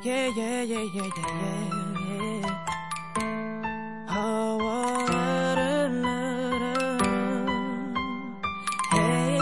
Yeah, yeah, yeah, yeah, yeah, yeah. Oh, oh, la, la, la, la.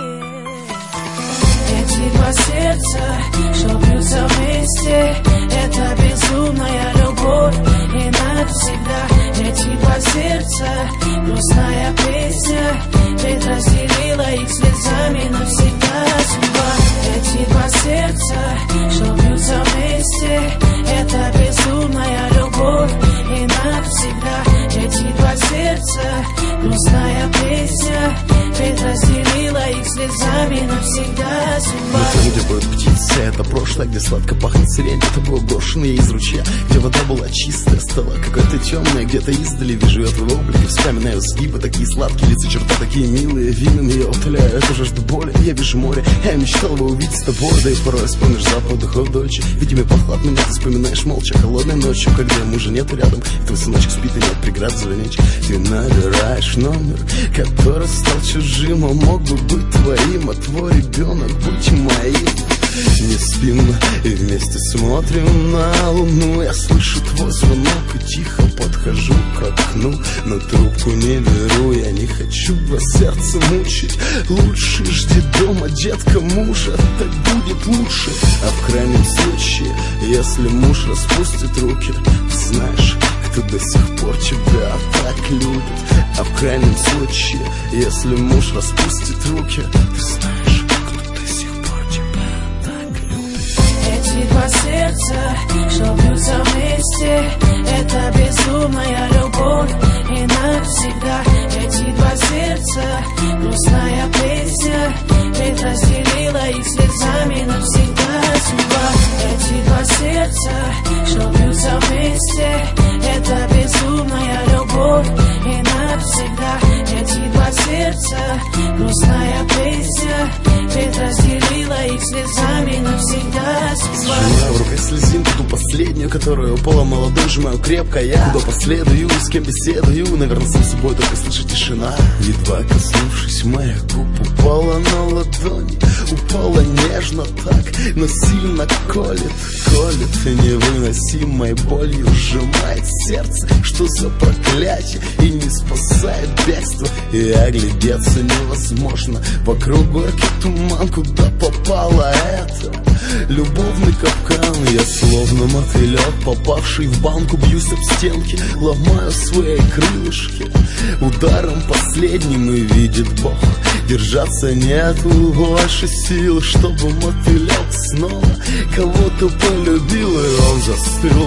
Эти два сердца, что бьются вместе, это безумная любовь и навсегда. Эти два сердца, грустная песня, ведь разделила их слезами навсегда судьба. Эти два сердца, что бьются вместе, это безумная любовь и навсегда. Эти два сердца, грустная песня, ведь разделила их слезами навсегда судьба. Это где поют птицы, это прошлое, где сладко пахнет сирень. Это было брошенное из ручья, где вода была чистая, стала какая-то темная. Где-то издали вижу я твои облики, вспоминаю сгибы, такие сладкие лица, черта такие милые. Винами я утоляю эту жажду боли. Я вижу море, я мечтал бы увидеть с тобой. Да и порой вспомнишь запах духов дочи. Ведь ими пахло от меня, ты вспоминаешь молча холодной ночью, когда мужа нету рядом, и твой сыночек спит и нет преград звонить. Ты набираешь номер, который стал чужим, а мог бы быть твоим, а твой ребенок быть моим. Не спим и вместе смотрим на луну. Я слышу твой звонок и тихо подхожу к окну, но трубку не беру, я не хочу вас сердце мучить. Лучше жди дома, детка, мужа, так будет лучше. А в крайнем случае, если муж распустит руки, знаешь, кто до сих пор тебя так любит. А в крайнем случае, если муж распустит руки, ты знаешь, кто до сих пор тебя так любит. Эти два сердца, что бьются вместе, это безумная любовь и навсегда. Эти два сердца, грустная песня, ведь разделила их слезами навсегда судьба. Эти два сердца, что бьются вместе, это безумная любовь и навсегда. Эти два сердца, грустная песня, ведь разделила их слезами навсегда судьба. Сжимаю в руках слезинку, ту последнюю, которая упала молодой, сжимаю крепко я. Куда последую, с кем беседую, наверное, сам собой только слышу тишина. Едва коснувшись моих губ, упала на ладони, упала нежно так, но сильно колет, колет и невыносимой болью сжимает сердце. Что за проклятие, и не спасает бегство, и оглядеться невозможно. Вокруг горький туман, куда попало это любовный капкан. Я словно мотылек, попавший в банку, бьюсь об стенки, ломаю свои крылышки. Ударом последним и видит Бог, держаться нету больше сил, чтобы мотылек снова кого-то полюбил. И он застыл,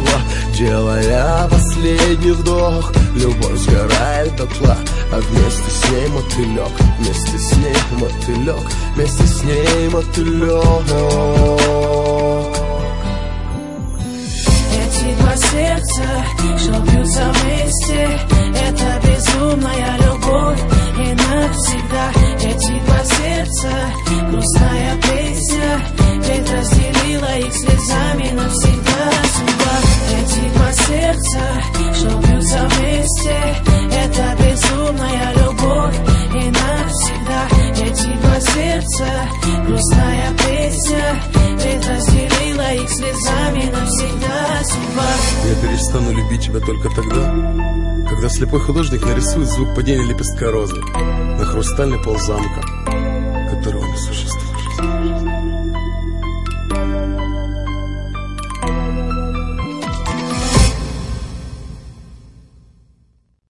делая последний вдох. Любовь сгорает дотла, а вместе с ней мотылек, вместе с ней мотылек, вместе с ней мотылек. Эти два сердца, что бьются вместе, это безумная любовь и навсегда. Эти два сердца, грустная песня, ведь разделила их слезами навсегда судьба. Эти два сердца, что бьются вместе, это безумная любовь и навсегда. Эти два сердца, грустная песня, ведь разделила их слезами навсегда судьба. Я перестану любить тебя только тогда, когда слепой художник нарисует звук падения лепестка розы на хрустальный пол замка, которого не существует.